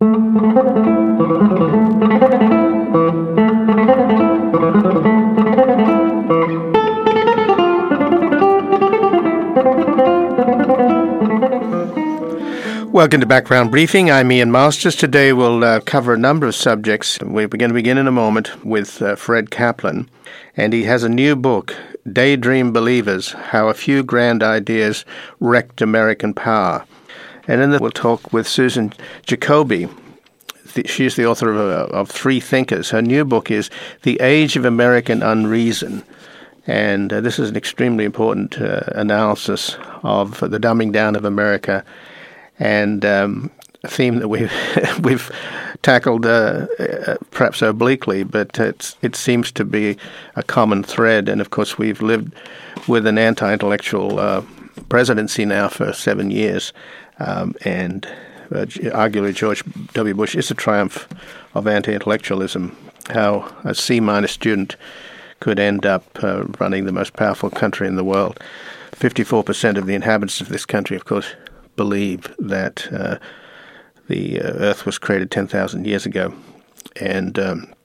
Welcome to Background Briefing. I'm Ian Masters. Today we'll cover a number of subjects. We're going to begin in a moment with Fred Kaplan, and he has a new book, Daydream Believers, How a Few Grand Ideas Wrecked American Power. And then we'll talk with Susan Jacoby. She's the author of Three Thinkers. Her new book is The Age of American Unreason. And this is an extremely important analysis of the dumbing down of America, and a theme that we've tackled perhaps obliquely, but it seems to be a common thread. And of course, we've lived with an anti-intellectual presidency now for 7 years, and arguably George W. Bush is a triumph of anti-intellectualism. How a C- student could end up running the most powerful country in the world. 54% of the inhabitants of this country, of course, believe that the Earth was created 10,000 years ago, and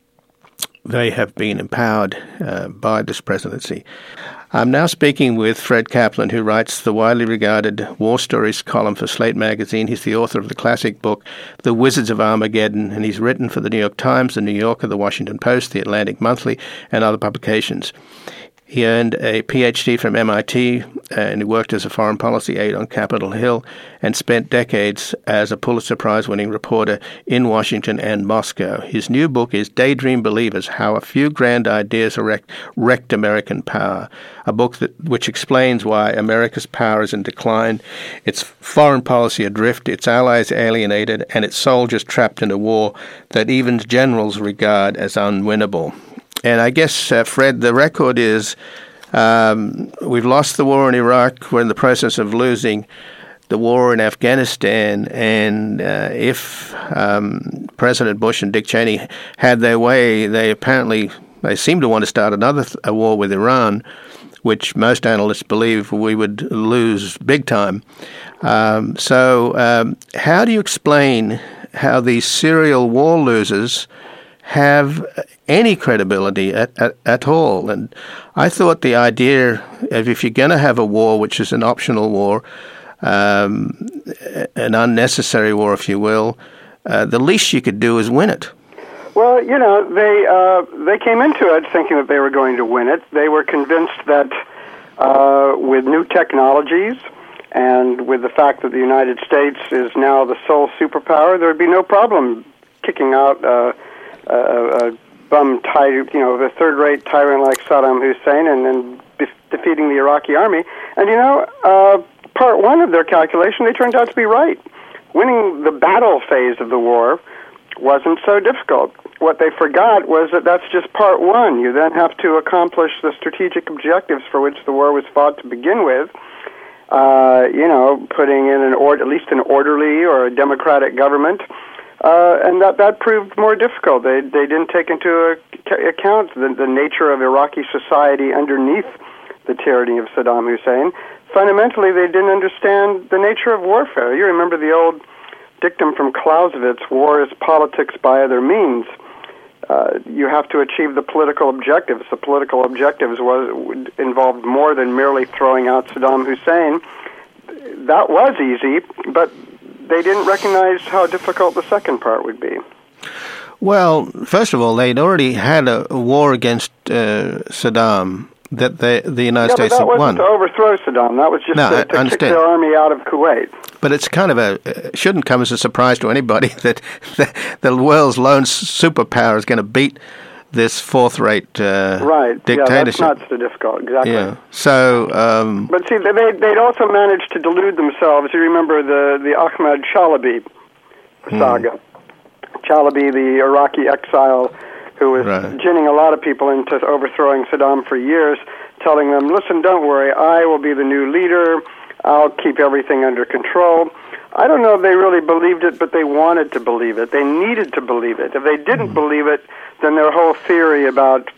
they have been empowered by this presidency. I'm now speaking with Fred Kaplan, who writes the widely regarded War Stories column for Slate magazine. He's the author of the classic book, The Wizards of Armageddon, and he's written for the New York Times, the New Yorker, the Washington Post, the Atlantic Monthly, and other publications. He earned a Ph.D. from MIT, and he worked as a foreign policy aide on Capitol Hill and spent decades as a Pulitzer Prize-winning reporter in Washington and Moscow. His new book is Daydream Believers, How a Few Grand Ideas Wrecked American Power, a book which explains why America's power is in decline, its foreign policy adrift, its allies alienated, and its soldiers trapped in a war that even generals regard as unwinnable. And I guess, Fred, the record is we've lost the war in Iraq. We're in the process of losing the war in Afghanistan. And if President Bush and Dick Cheney had their way, they seem to want to start a war with Iran, which most analysts believe we would lose big time. So how do you explain how these serial war losers have any credibility at all? And I thought the idea of, if you're going to have a war, which is an optional war, an unnecessary war, if you will, the least you could do is win it. Well, they came into it thinking that they were going to win it. They were convinced that with new technologies and with the fact that the United States is now the sole superpower, there would be no problem kicking out a the third-rate tyrant like Saddam Hussein and defeating the Iraqi army. And, part one of their calculation, they turned out to be right. Winning the battle phase of the war wasn't so difficult. What they forgot was that that's just part one. You then have to accomplish the strategic objectives for which the war was fought to begin with. Putting in at least an orderly or a democratic government. And that proved more difficult. They didn't take into account the nature of Iraqi society underneath the tyranny of Saddam Hussein. Fundamentally, they didn't understand the nature of warfare. You remember the old dictum from Clausewitz, war is politics by other means. You have to achieve the political objectives. The political objectives involved more than merely throwing out Saddam Hussein. That was easy, but they didn't recognize how difficult the second part would be. Well, first of all, they'd already had a war against Saddam that the United States had won. That wasn't to overthrow Saddam. That was just to kick their army out of Kuwait. But it's kind of shouldn't come as a surprise to anybody that the world's lone superpower is going to beat this fourth-rate dictatorship. Yeah, that's not so difficult. Exactly. Yeah. So, but see, they'd also managed to delude themselves. You remember the Ahmad Chalabi saga. Chalabi, the Iraqi exile, who was ginning a lot of people into overthrowing Saddam for years, telling them, "Listen, don't worry, I will be the new leader. I'll keep everything under control." I don't know if they really believed it, but they wanted to believe it. They needed to believe it. If they didn't believe it, then their whole theory about,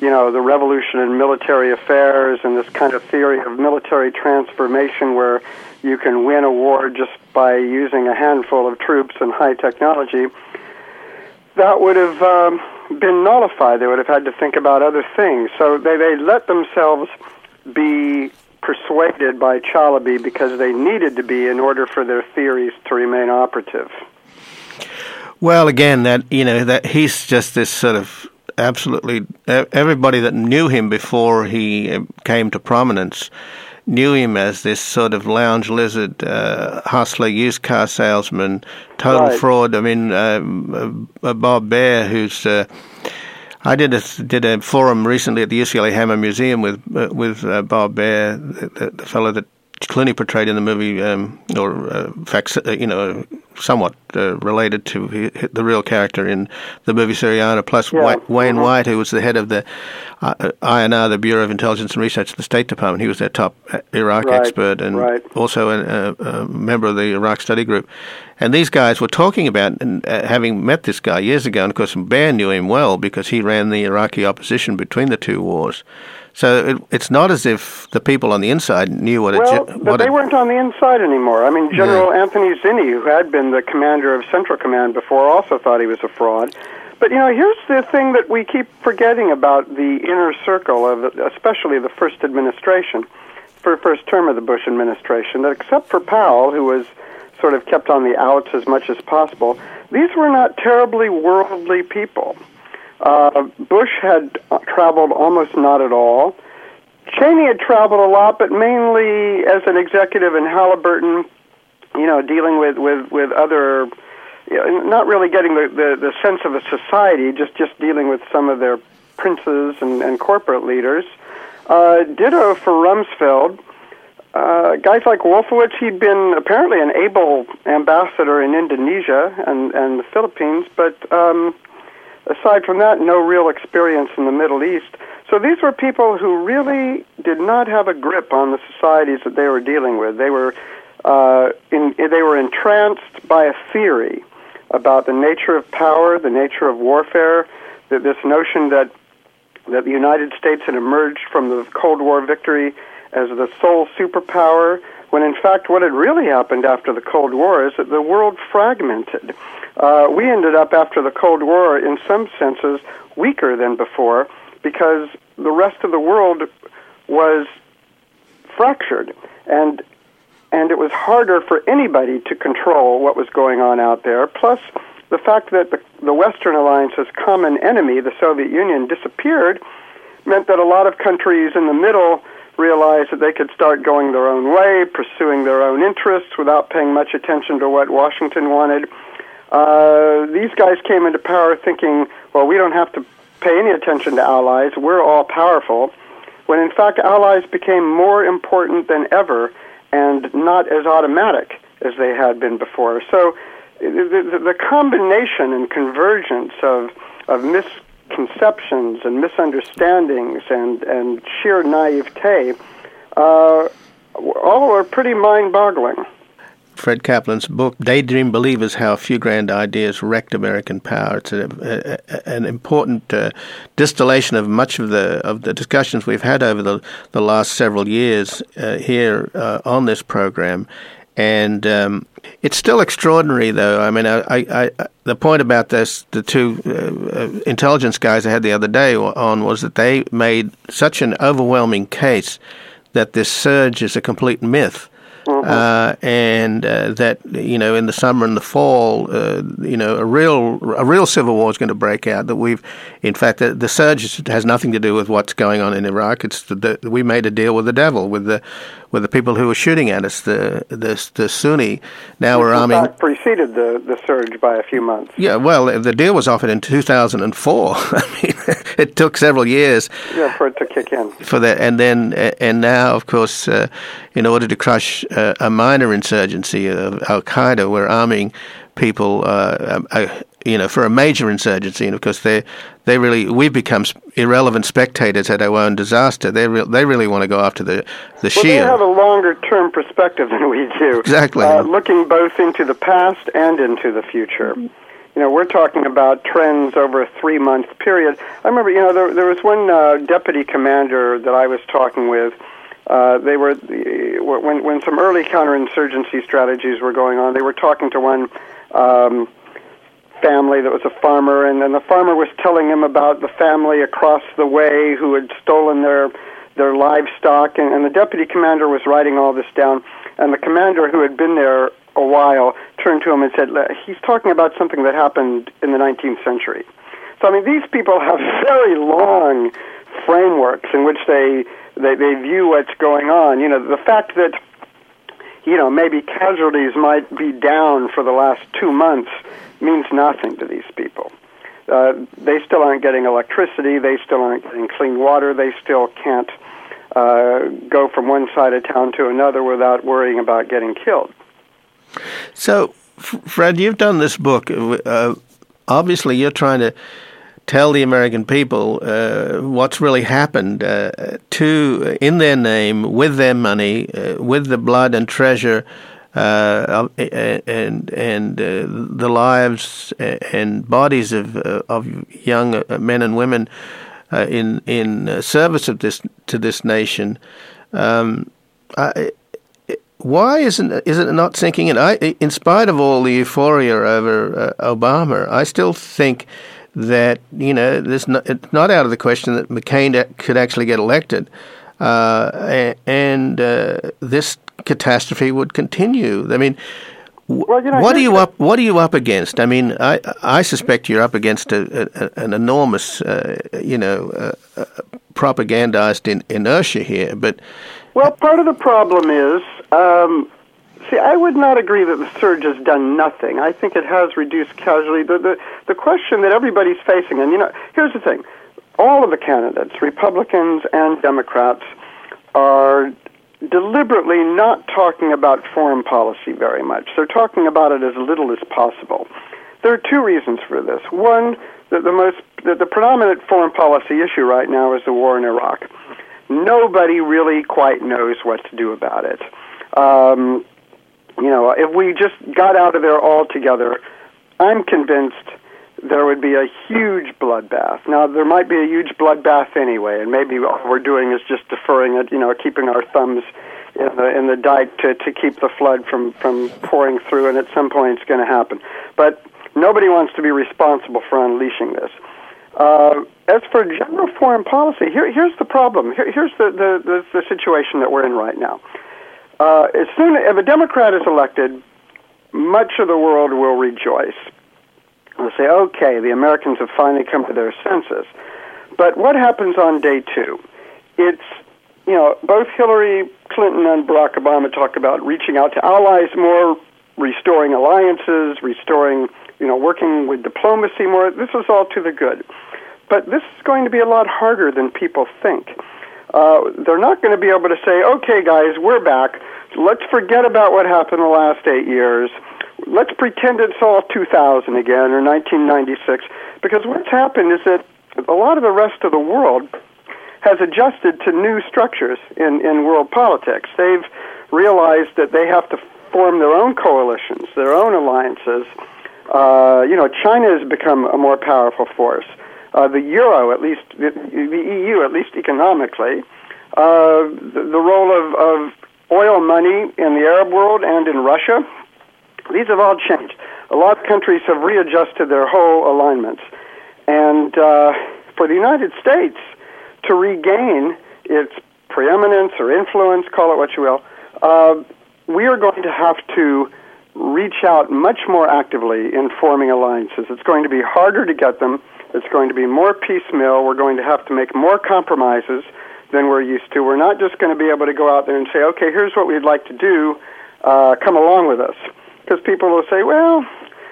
the revolution in military affairs and this kind of theory of military transformation where you can win a war just by using a handful of troops and high technology, that would have been nullified. They would have had to think about other things. So they let themselves be persuaded by Chalabi because they needed to be in order for their theories to remain operative. Well, again, that he's just this sort of absolutely, everybody that knew him before he came to prominence knew him as this sort of lounge lizard, hustler, used car salesman, total fraud. I mean, Bob Baer, who's I did a forum recently at the UCLA Hammer Museum with Bob Baer, the fellow that Clooney portrayed in the movie, somewhat related to the real character in the movie Syriana, plus Wayne White, who was the head of the INR, the Bureau of Intelligence and Research at the State Department. He was their top Iraq expert and also a member of the Iraq Study Group. And these guys were talking about having met this guy years ago, and of course Baer knew him well because he ran the Iraqi opposition between the two wars. So it's not as if the people on the inside knew what but they weren't on the inside anymore. I mean, General Anthony Zinni, who had been the commander of Central Command before, also thought he was a fraud. But, here's the thing that we keep forgetting about the inner circle of, especially the first administration, first term of the Bush administration, that except for Powell, who was sort of kept on the outs as much as possible, these were not terribly worldly people. Bush had traveled almost not at all. Cheney had traveled a lot, but mainly as an executive in Halliburton, dealing with other, not really getting the sense of a society, just dealing with some of their princes and corporate leaders. Ditto for Rumsfeld. Guys like Wolfowitz, he'd been apparently an able ambassador in Indonesia and the Philippines, but aside from that, no real experience in the Middle East. So these were people who really did not have a grip on the societies that they were dealing with. They were entranced by a theory about the nature of power, the nature of warfare, this notion that the United States had emerged from the Cold War victory as the sole superpower, when in fact what had really happened after the Cold War is that the world fragmented. We ended up, after the Cold War, in some senses, weaker than before because the rest of the world was fractured, and it was harder for anybody to control what was going on out there. Plus, the fact that the Western Alliance's common enemy, the Soviet Union, disappeared, meant that a lot of countries in the middle realized that they could start going their own way, pursuing their own interests without paying much attention to what Washington wanted. These guys came into power thinking, well, we don't have to pay any attention to allies, we're all powerful, when in fact allies became more important than ever and not as automatic as they had been before. So the combination and convergence of misconceptions and misunderstandings and sheer naivete all are pretty mind-boggling. Fred Kaplan's book, Daydream Believers, How a Few Grand Ideas Wrecked American Power. It's an important distillation of much of the discussions we've had over the last several years here on this program. And it's still extraordinary, though. I mean, I the point about this, the two intelligence guys I had the other day on, was that they made such an overwhelming case that this surge is a complete myth. And that in the summer and the fall, a real civil war is going to break out. That in fact, the surge has nothing to do with what's going on in Iraq. It's we made a deal with the devil, with the people who were shooting at us, the Sunni. Now we're arming. That preceded the surge by a few months. Yeah, well, the deal was offered in 2004. I mean, it took several years. Yeah, for it to kick in. For that, and now, of course, in order to crush a minor insurgency of Al Qaeda, we're arming people, for a major insurgency, and of course we've become irrelevant spectators at our own disaster. They really want to go after the Shia. They have a longer term perspective than we do. Exactly, looking both into the past and into the future. we're talking about trends over a 3-month period. I remember, there was one deputy commander that I was talking with. They were when some early counterinsurgency strategies were going on. They were talking to one family that was a farmer, and then the farmer was telling him about the family across the way who had stolen their livestock, and the deputy commander was writing all this down. And the commander, who had been there a while, turned to him and said, he's talking about something that happened in the 19th century. So, I mean, these people have very long frameworks in which they view what's going on. The fact that, maybe casualties might be down for the last 2 months means nothing to these people. They still aren't getting electricity. They still aren't getting clean water. They still can't go from one side of town to another without worrying about getting killed. So, Fred, you've done this book. Obviously, you're trying to tell the American people what's really happened in their name, with their money, with the blood and treasure, and the lives and bodies of young men and women in service of this nation. Why is it not sinking in? In spite of all the euphoria over Obama, I still think that it's not out of the question that McCain could actually get elected, and this catastrophe would continue. I mean, what are you up against? I mean, I suspect you're up against an enormous, propagandized inertia here, but. Well, part of the problem is, I would not agree that the surge has done nothing. I think it has reduced casualty. The question that everybody's facing, and here's the thing: all of the candidates, Republicans and Democrats, are deliberately not talking about foreign policy very much. They're talking about it as little as possible. There are two reasons for this. One, that the predominant foreign policy issue right now is the war in Iraq. Nobody really quite knows what to do about it. If we just got out of there altogether, I'm convinced there would be a huge bloodbath. Now, there might be a huge bloodbath anyway, and maybe all we're doing is just deferring it, keeping our thumbs in the dike to keep the flood from pouring through, and at some point it's going to happen. But nobody wants to be responsible for unleashing this. As for general foreign policy, here's the problem. Here's the situation that we're in right now. If a Democrat is elected, much of the world will rejoice. They'll say, okay, the Americans have finally come to their senses. But what happens on day two? It's, both Hillary Clinton and Barack Obama talk about reaching out to allies more, restoring alliances, working with diplomacy more. This is all to the good. But this is going to be a lot harder than people think. They're not going to be able to say, okay, guys, we're back. Let's forget about what happened the last 8 years. Let's pretend it's all 2000 again or 1996. Because what's happened is that a lot of the rest of the world has adjusted to new structures in world politics. They've realized that they have to form their own coalitions, their own alliances. China has become a more powerful force. The euro, at least, the EU, at least economically, the role of oil money in the Arab world and in Russia, these have all changed. A lot of countries have readjusted their whole alignments. And for the United States to regain its preeminence or influence, call it what you will, we are going to have to reach out much more actively in forming alliances. It's going to be harder to get them. It's going to be more piecemeal. We're going to have to make more compromises than we're used to. We're not just going to be able to go out there and say, okay, here's what we'd like to do. Come along with us. Because people will say, well,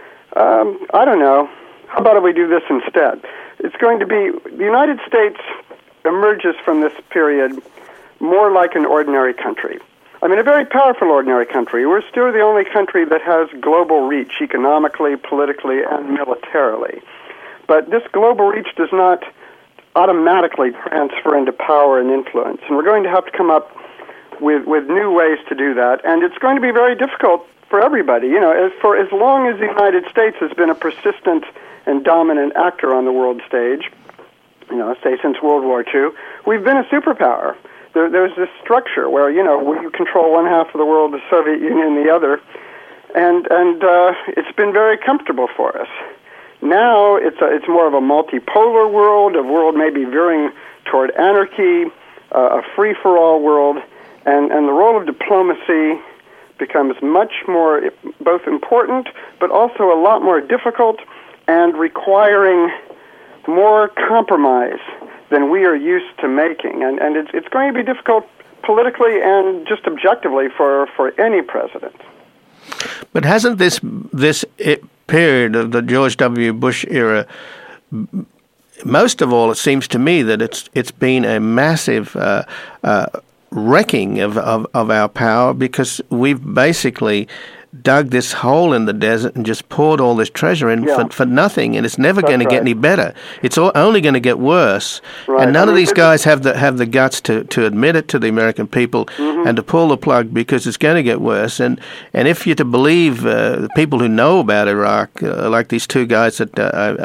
I don't know. How about if we do this instead? It's going to be, the United States emerges from this period more like an ordinary country. I mean, a very powerful ordinary country. We're still the only country that has global reach economically, politically, and militarily. But this global reach does not automatically transfer into power and influence. And we're going to have to come up with new ways to do that. And it's going to be very difficult for everybody. You know, for as long as the United States has been a persistent and dominant actor on the world stage, you know, say since World War II, we've been a superpower. There's this structure where, you know, you control one half of the world, the Soviet Union the other, and it's been very comfortable for us. Now it's more of a multipolar world, a world maybe veering toward anarchy, a free-for-all world, and the role of diplomacy becomes much more both important, but also a lot more difficult and requiring more compromise than we are used to making. And it's going to be difficult politically and just objectively for any president. But hasn't this period of the George W. Bush era, most of all, it seems to me that it's been a massive wrecking of our power, because we've basically dug this hole in the desert and just poured all this treasure in for nothing, and it's never going to get any better. It's only going to get worse. Right. And none of these guys have the guts to admit it to the American people and to pull the plug, because it's going to get worse. And if you're to believe the people who know about Iraq, like these two guys that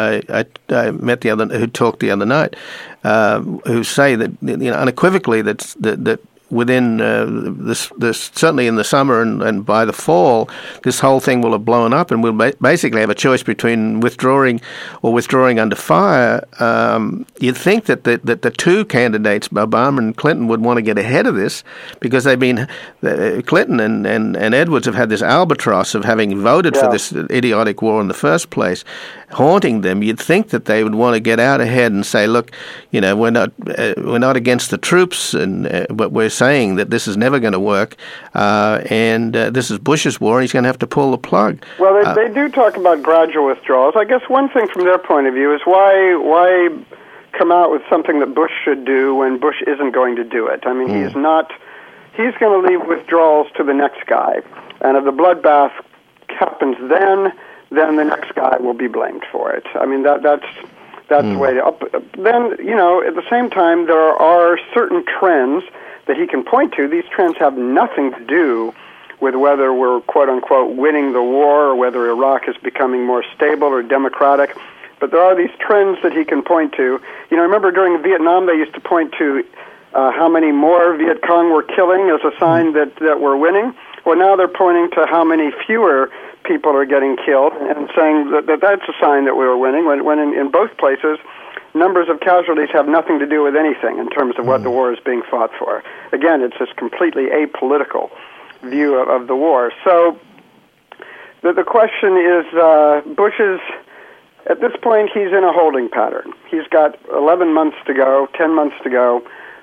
I met who talked the other night, who say that, you know, unequivocally that within this certainly in the summer and by the fall, this whole thing will have blown up, and we'll basically have a choice between withdrawing under fire. You'd think that the two candidates, Obama and Clinton, would want to get ahead of this, because they've been Clinton and Edwards have had this albatross of having voted for this idiotic war in the first place, haunting them. You'd think that they would want to get out ahead and say, look, you know, we're not against the troops, but we're saying that this is never going to work, and this is Bush's war, and he's going to have to pull the plug. Well, they do talk about gradual withdrawals. I guess one thing from their point of view is why come out with something that Bush should do when Bush isn't going to do it? I mean, he's going to leave withdrawals to the next guy, and if the bloodbath happens then the next guy will be blamed for it. I mean, that's the way to... Then, you know, at the same time, there are certain trends that he can point to. These trends have nothing to do with whether we're, quote-unquote, winning the war, or whether Iraq is becoming more stable or democratic. But there are these trends that he can point to. You know, remember during Vietnam, they used to point to how many more Viet Cong were killing as a sign that we're winning. Well, now they're pointing to how many fewer people are getting killed and saying that that's a sign that we were winning, when in both places, numbers of casualties have nothing to do with anything in terms of what the war is being fought for. Again, it's this completely apolitical view of the war. So the question is, Bush's, at this point, he's in a holding pattern. He's got 11 months to go, 10 months to go.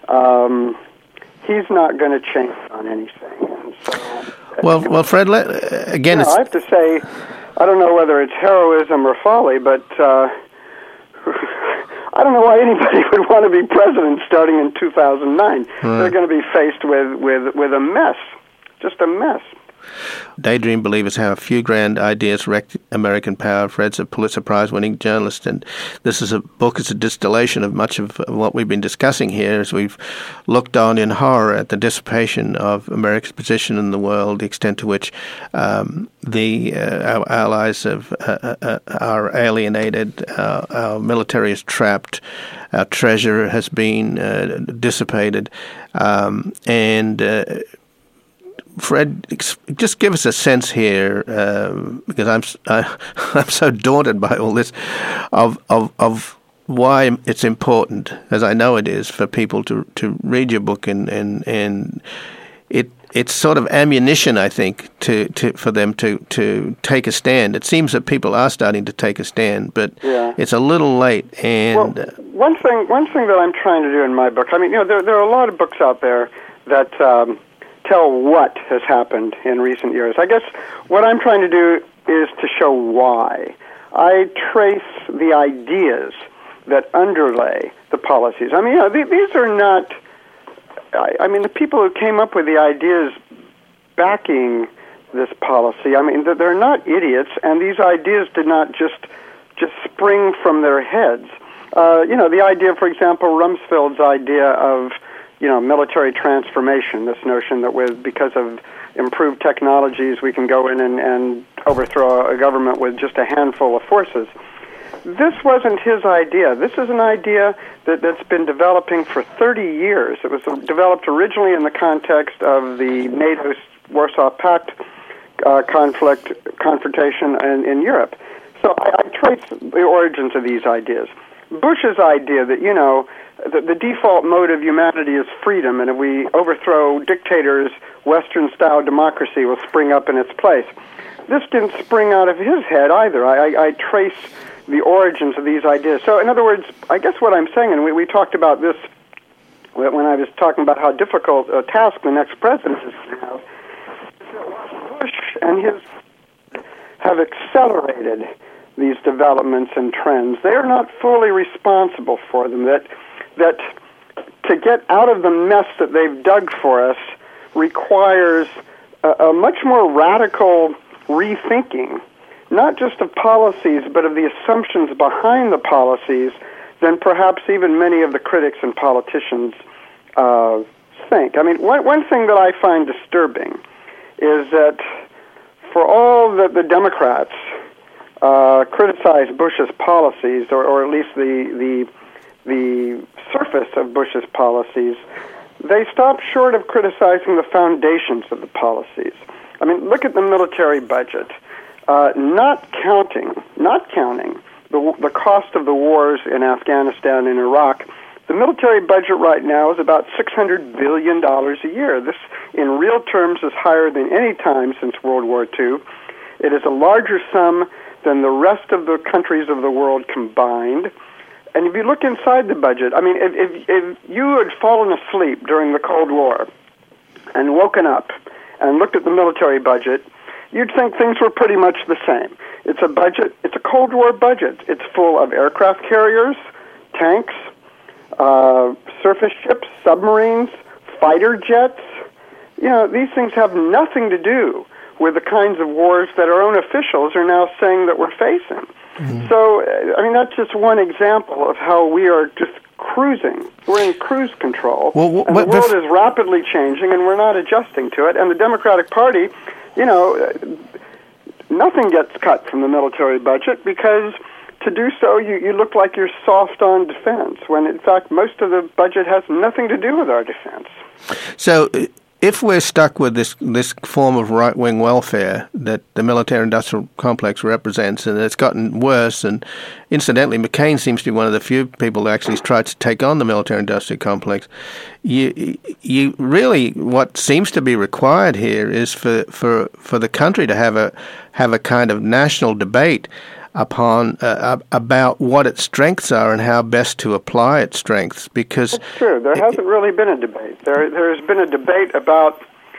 He's not going to change on anything. And so, well, Fred, again, I have to say, I don't know whether it's heroism or folly, but I don't know why anybody would want to be president starting in 2009. They're going to be faced with a mess, just a mess. Daydream believers have a few grand ideas wrecked American power. Fred's a Pulitzer Prize-winning journalist, and this is a book. It's a distillation of much of what we've been discussing here as we've looked on in horror at the dissipation of America's position in the world, the extent to which our allies are alienated, our military is trapped, our treasure has been dissipated, and Fred, just give us a sense here, because I'm so daunted by all this, of why it's important, as I know it is, for people to read your book, and it's sort of ammunition, I think, for them to take a stand. It seems that people are starting to take a stand, but it's a little late. And one thing that I'm trying to do in my book, I mean, you know, there are a lot of books out there that tell what has happened in recent years. I guess what I'm trying to do is to show why. I trace the ideas that underlay the policies. I mean, you know, these are not... I mean, the people who came up with the ideas backing this policy, I mean, they're not idiots, and these ideas did not just spring from their heads. You know, the idea, for example, Rumsfeld's idea of, you know, military transformation, this notion that because of improved technologies, we can go in and overthrow a government with just a handful of forces. This wasn't his idea. This is an idea that's been developing for 30 years. It was developed originally in the context of the NATO Warsaw Pact confrontation in Europe. So I trace the origins of these ideas. Bush's idea that, the default mode of humanity is freedom, and if we overthrow dictators, Western-style democracy will spring up in its place. This didn't spring out of his head either. I trace the origins of these ideas. So, in other words, I guess what I'm saying, and we talked about this when I was talking about how difficult a task the next president is going to have, Bush and his have accelerated these developments and trends. They are not fully responsible for them. That to get out of the mess that they've dug for us requires a much more radical rethinking, not just of policies, but of the assumptions behind the policies than perhaps even many of the critics and politicians think. I mean, one thing that I find disturbing is that for all that the Democrats criticize Bush's policies, or at least the surface of Bush's policies, they stop short of criticizing the foundations of the policies. I mean, look at the military budget. Not counting the cost of the wars in Afghanistan and Iraq, the military budget right now is about $600 billion a year. This, in real terms, is higher than any time since World War II. It is a larger sum than the rest of the countries of the world combined. And if you look inside the budget, I mean, if you had fallen asleep during the Cold War and woken up and looked at the military budget, you'd think things were pretty much the same. It's a budget, it's a Cold War budget. It's full of aircraft carriers, tanks, surface ships, submarines, fighter jets. These things have nothing to do with the kinds of wars that our own officials are now saying that we're facing. Mm-hmm. So, that's just one example of how we are just cruising. We're in cruise control. And the world is rapidly changing, and we're not adjusting to it. And the Democratic Party, nothing gets cut from the military budget because to do so, you look like you're soft on defense, when in fact most of the budget has nothing to do with our defense. So if we're stuck with this form of right-wing welfare that the military-industrial complex represents, and it's gotten worse, and incidentally, McCain seems to be one of the few people who actually tried to take on the military-industrial complex, you really, what seems to be required here is for the country to have a kind of national debate about what its strengths are and how best to apply its strengths. Because it's true. There hasn't really been a debate. There's been a debate about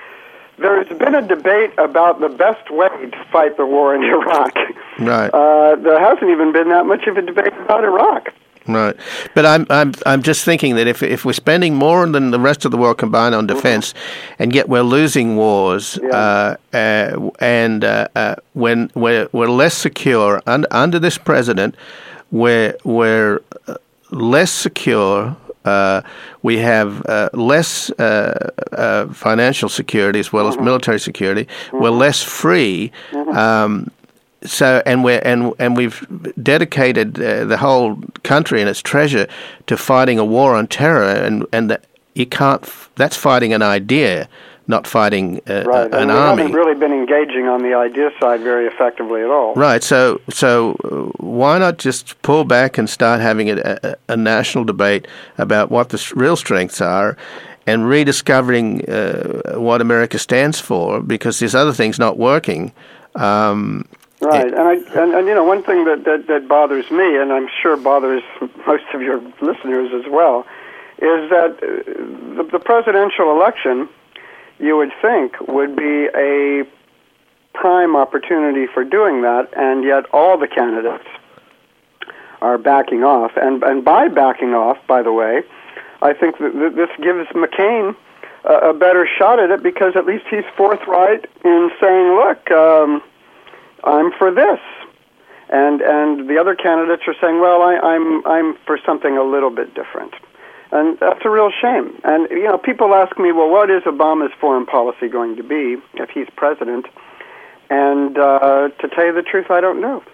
the best way to fight the war in Iraq. Right. There hasn't even been that much of a debate about Iraq. Right, but I'm just thinking that if we're spending more than the rest of the world combined on defense, and yet we're losing wars, and when we're less secure under this president, we're less secure. We have less financial security as well as military security. We're less free. So we've dedicated the whole country and its treasure to fighting a war on terror, and you can't. That's fighting an idea, not fighting an army. We haven't really been engaging on the idea side very effectively at all. Right. So why not just pull back and start having a national debate about what the real strengths are, and rediscovering what America stands for, because this other thing's not working. Right, and one thing that bothers me, and I'm sure bothers most of your listeners as well, is that the presidential election, you would think, would be a prime opportunity for doing that, and yet all the candidates are backing off. And by backing off, by the way, I think that this gives McCain a better shot at it, because at least he's forthright in saying, look, I'm for this, and the other candidates are saying, well, I'm for something a little bit different. And that's a real shame. And, people ask me, well, what is Obama's foreign policy going to be if he's president? And to tell you the truth, I don't know.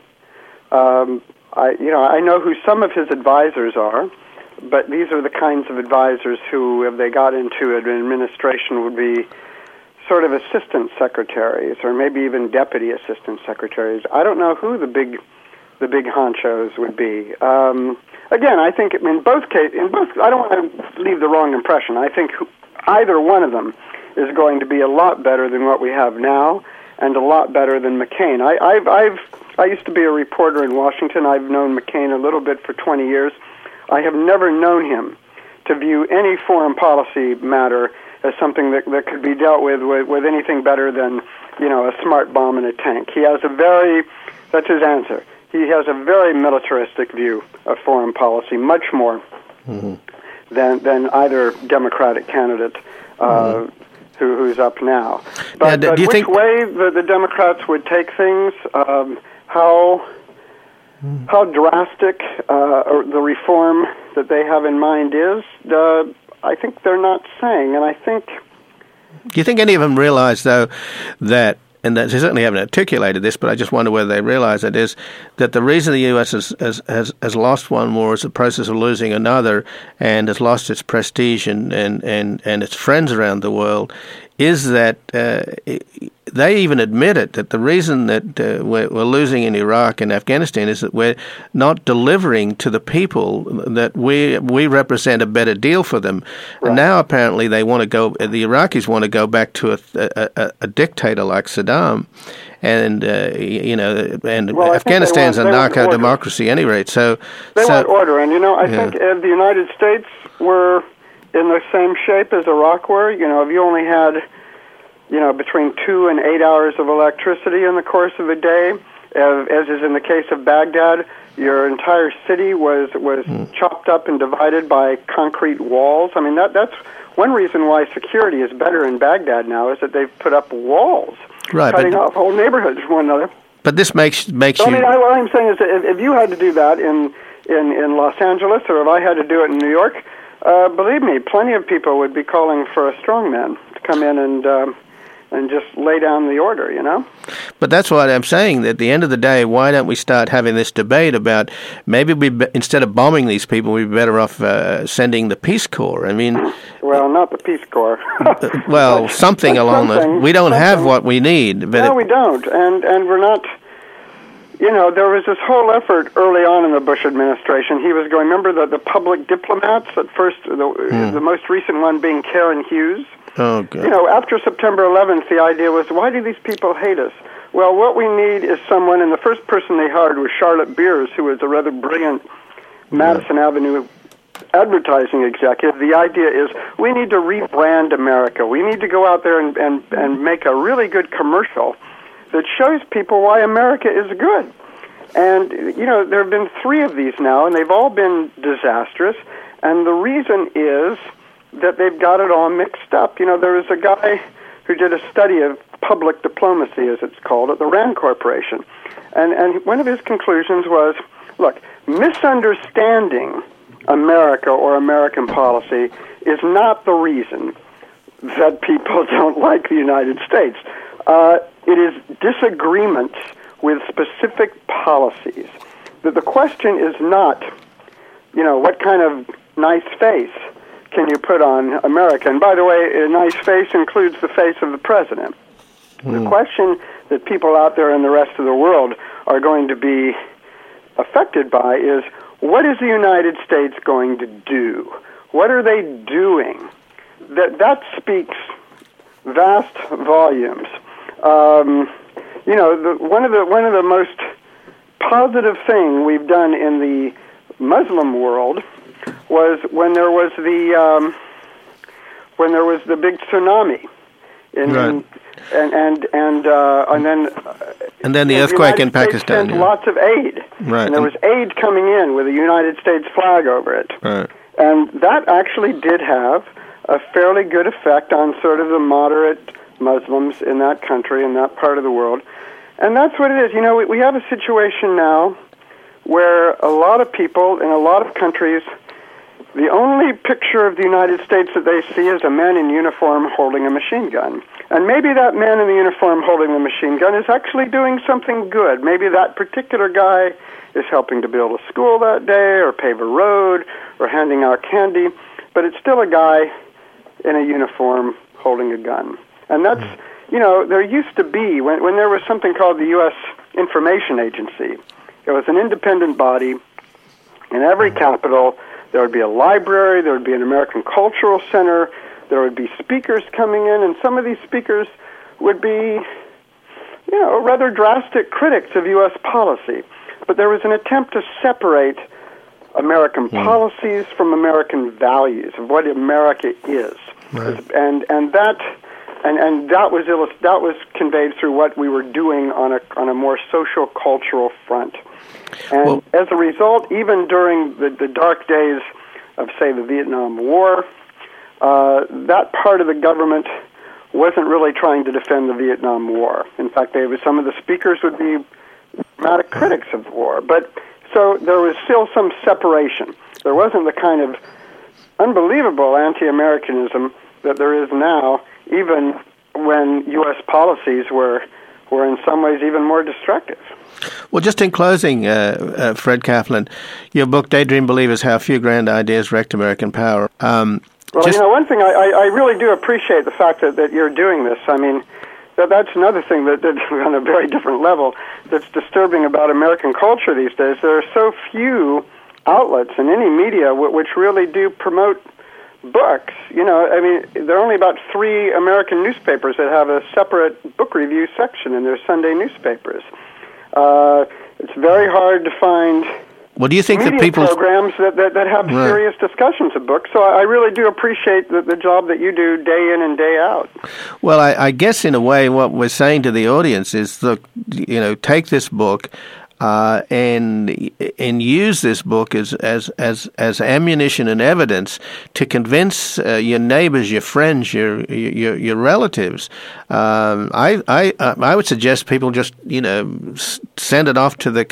I know who some of his advisors are, but these are the kinds of advisors who, if they got into an administration, would be sort of assistant secretaries or maybe even deputy assistant secretaries. I don't know who the big honchos would be. Again, I think in both, I don't want to leave the wrong impression. I think either one of them is going to be a lot better than what we have now, and a lot better than McCain. I used to be a reporter in Washington. I've known McCain a little bit for 20 years. I have never known him to view any foreign policy matter as something that could be dealt with anything better than, a smart bomb in a tank. He has that's his answer. He has a very militaristic view of foreign policy, much more than either Democratic candidate who's up now. But do you which think way the Democrats would take things, how drastic the reform that they have in mind is, I think they're not saying. And I think... Do you think any of them realize, though, that, and they certainly haven't articulated this, but I just wonder whether they realize it, is that the reason the U.S. has lost one war is the process of losing another, and has lost its prestige and its friends around the world, is that they even admit it, that the reason that we're losing in Iraq and Afghanistan is that we're not delivering to the people that we represent a better deal for them. Right. And now apparently the Iraqis want to go back to a dictator like Saddam. And Afghanistan's a narco-democracy at any rate. So they want order, and I think if the United States were in the same shape as Iraq were, if you only had, between 2 and 8 hours of electricity in the course of a day, as is in the case of Baghdad, your entire city was chopped up and divided by concrete walls. I mean, that's one reason why security is better in Baghdad now, is that they've put up walls, cutting off whole neighborhoods from one another. But this makes you... I mean, what I'm saying is that if you had to do that in Los Angeles, or if I had to do it in New York, believe me, plenty of people would be calling for a strongman to come in and just lay down the order, But that's what I'm saying. At the end of the day, why don't we start having this debate about maybe instead of bombing these people, we'd be better off sending the Peace Corps? I mean... Well, not the Peace Corps. Well, something along those... We don't have what we need. But no, we don't. And we're not... there was this whole effort early on in the Bush administration. He was going, remember the public diplomats at first, the most recent one being Karen Hughes? Oh, God. After September 11th, the idea was, why do these people hate us? Well, what we need is someone, and the first person they hired was Charlotte Beers, who was a rather brilliant Madison Avenue advertising executive. The idea is we need to rebrand America. We need to go out there and make a really good commercial that shows people why America is good. And, there have been 3 of these now, and they've all been disastrous. And the reason is that they've got it all mixed up. There was a guy who did a study of public diplomacy, as it's called, at the Rand Corporation. And one of his conclusions was, look, misunderstanding America or American policy is not the reason that people don't like the United States. It is disagreements with specific policies. The question is not, what kind of nice face can you put on America? And by the way, a nice face includes the face of the president. The question that people out there in the rest of the world are going to be affected by is, what is the United States going to do? What are they doing? That speaks vast volumes. One of the most positive thing we've done in the Muslim world was when there was the big tsunami, and then the earthquake in Pakistan. Sent lots of aid, right? And there was aid coming in with a United States flag over it, right? And that actually did have a fairly good effect on sort of the moderate Muslims in that country, in that part of the world. And that's what it is. We have a situation now where a lot of people in a lot of countries the only picture of the United States that they see is a man in uniform holding a machine gun. And maybe that man in the uniform holding the machine gun is actually doing something good. Maybe that particular guy is helping to build a school that day or pave a road or handing out candy, but it's still a guy in a uniform holding a gun. And that's, there used to be, when there was something called the U.S. Information Agency, it was an independent body. In every capital, there would be a library, there would be an American Cultural Center, there would be speakers coming in, and some of these speakers would be, rather drastic critics of U.S. policy. But there was an attempt to separate American policies from American values, of what America is. Right. And that was conveyed through what we were doing on a more social cultural front. And as a result, even during the dark days of, say, the Vietnam War, that part of the government wasn't really trying to defend the Vietnam War. In fact, some of the speakers would be dramatic critics of the war. But so there was still some separation. There wasn't the kind of unbelievable anti-Americanism that there is now, even when U.S. policies were in some ways even more destructive. Well, just in closing, Fred Kaplan, your book, Daydream Believers, How a Few Grand Ideas Wrecked American Power. One thing, I really do appreciate the fact that you're doing this. I mean, that's another thing that on a very different level that's disturbing about American culture these days. There are so few outlets in any media which really do promote books. There are only about 3 American newspapers that have a separate book review section in their Sunday newspapers. It's very hard to find do you think media that people programs that have serious discussions of books. So I really do appreciate the job that you do day in and day out. Well, I guess in a way what we're saying to the audience is, look, take this book and use this book as ammunition and evidence to convince your neighbors, your friends, your relatives. I would suggest people just send it off to the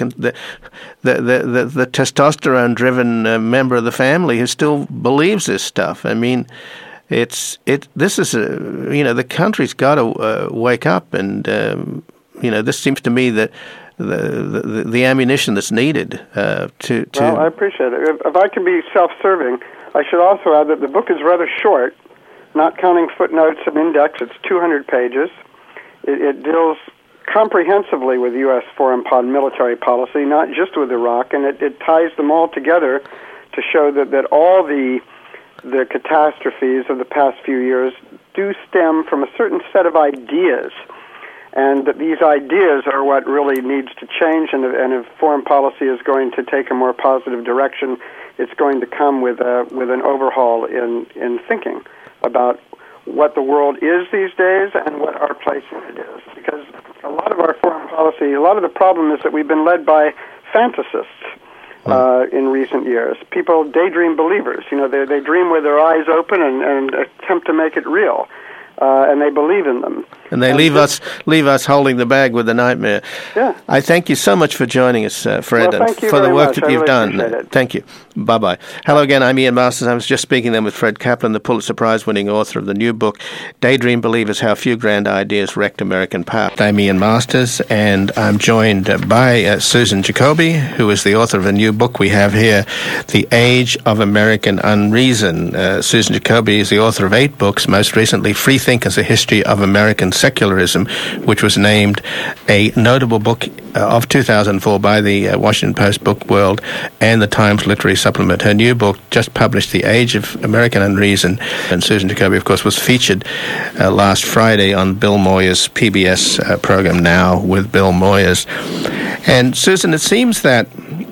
testosterone-driven member of the family who still believes this stuff. I mean, this is the country's got to wake up, and this seems to me that the ammunition that's needed to. Well, I appreciate it. If I can be self-serving, I should also add that the book is rather short, not counting footnotes and index. It's 200 pages. It deals comprehensively with U.S. foreign military policy, not just with Iraq, and it ties them all together to show that all the catastrophes of the past few years do stem from a certain set of ideas, and that these ideas are what really needs to change, and if foreign policy is going to take a more positive direction, it's going to come with an overhaul in thinking about what the world is these days and what our place in it is. Because a lot of our foreign policy, a lot of the problem is that we've been led by fantasists in recent years. People, daydream believers, they dream with their eyes open and attempt to make it real. And they believe in them. And they leave us holding the bag with the nightmare. Yeah. I thank you so much for joining us, Fred, and for the work that you've done. Appreciate it. Thank you. Bye-bye. Hello again, I'm Ian Masters. I was just speaking then with Fred Kaplan, the Pulitzer Prize-winning author of the new book, Daydream Believers, How a Few Grand Ideas Wrecked American Power. I'm Ian Masters, and I'm joined by Susan Jacoby, who is the author of a new book we have here, The Age of American Unreason. Susan Jacoby is the author of 8 books, most recently Free Thinkers, A History of American Secularism, which was named a notable book of 2004 by the Washington Post Book World and the Times Literary Supplement. Her new book just published, The Age of American Unreason, and Susan Jacoby, of course, was featured last Friday on Bill Moyers' PBS program Now with Bill Moyers. And Susan, it seems that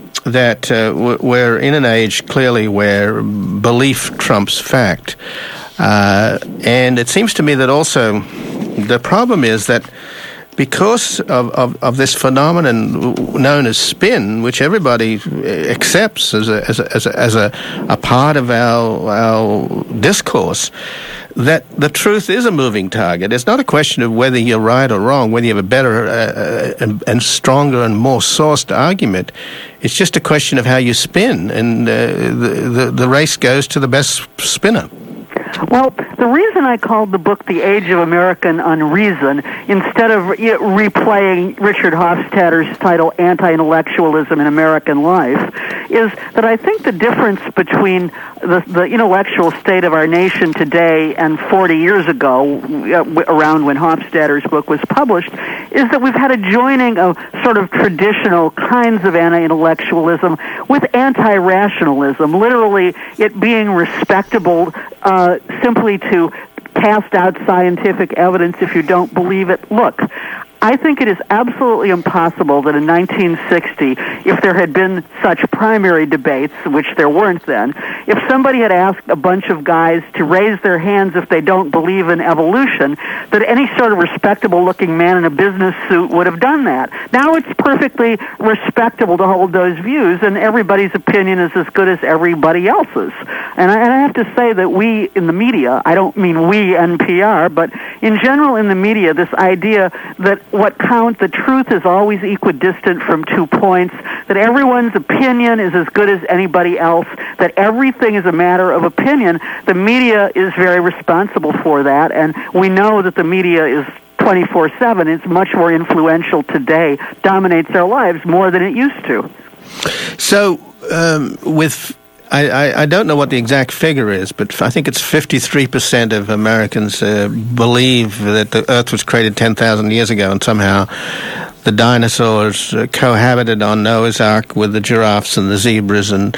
we're in an age clearly where belief trumps fact. And it seems to me that also the problem is that because of this phenomenon known as spin, which everybody accepts as a part of our discourse, that the truth is a moving target. It's not a question of whether you're right or wrong, whether you have a better and stronger and more sourced argument. It's just a question of how you spin, and the race goes to the best spinner. Well, the reason I called the book The Age of American Unreason, instead of replaying Richard Hofstadter's title, Anti-Intellectualism in American Life, is that I think the difference between the intellectual state of our nation today and 40 years ago, around when Hofstadter's book was published, is that we've had a joining of sort of traditional kinds of anti-intellectualism with anti-rationalism, literally it being respectable simply to cast out scientific evidence if you don't believe it. Look, I think it is absolutely impossible that in 1960, if there had been such primary debates, which there weren't then, if somebody had asked a bunch of guys to raise their hands if they don't believe in evolution, that any sort of respectable-looking man in a business suit would have done that. Now it's perfectly respectable to hold those views, and everybody's opinion is as good as everybody else's. And I have to say that we in the media, I don't mean we NPR, but in general in the media, this idea that what counts, the truth is always equidistant from 2 points, that everyone's opinion is as good as anybody else, that everything is a matter of opinion. The media is very responsible for that, and we know that the media is 24/7. It's much more influential today, dominates our lives more than it used to. So, I don't know what the exact figure is, but I think it's 53% of Americans believe that the Earth was created 10,000 years ago, and somehow the dinosaurs cohabited on Noah's Ark with the giraffes and the zebras. And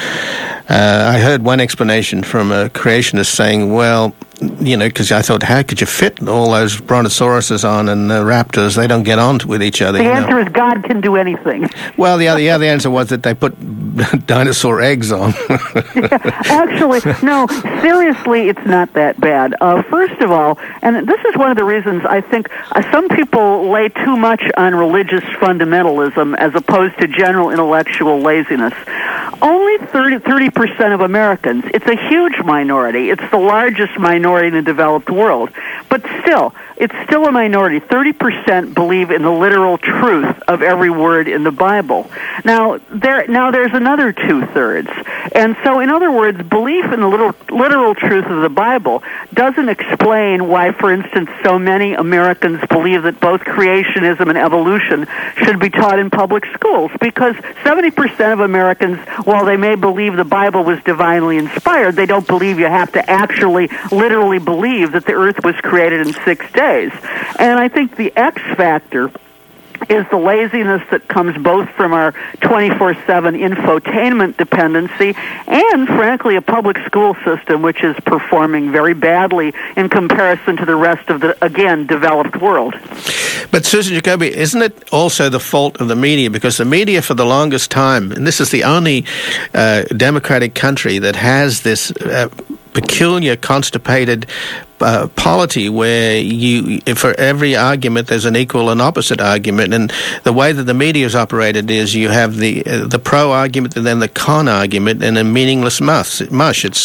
I heard one explanation from a creationist saying, well, because I thought, how could you fit all those brontosauruses on and raptors? They don't get on with each other. The answer is God can do anything. Well, the other answer was that they put dinosaur eggs on. Actually, no, seriously, it's not that bad. First of all, and this is one of the reasons I think some people lay too much on religious fundamentalism as opposed to general intellectual laziness. Only 30% of Americans, it's a huge minority, it's the largest minority in the developed world, but still, it's still a minority. 30% believe in the literal truth of every word in the Bible. Now there's another 2/3. And so, in other words, belief in the literal truth of the Bible doesn't explain why, for instance, so many Americans believe that both creationism and evolution should be taught in public schools, because 70% of Americans, while they may believe the Bible was divinely inspired, they don't believe you have to actually literally believe that the earth was created in 6 days. And I think the X factor is the laziness that comes both from our 24/7 infotainment dependency and, frankly, a public school system which is performing very badly in comparison to the rest of the, again, developed world. But, Susan Jacoby, isn't it also the fault of the media? Because the media for the longest time, and this is the only democratic country that has this peculiar, constipated polity where for every argument there's an equal and opposite argument, and the way that the media is operated is you have the pro argument and then the con argument in a meaningless mush. It's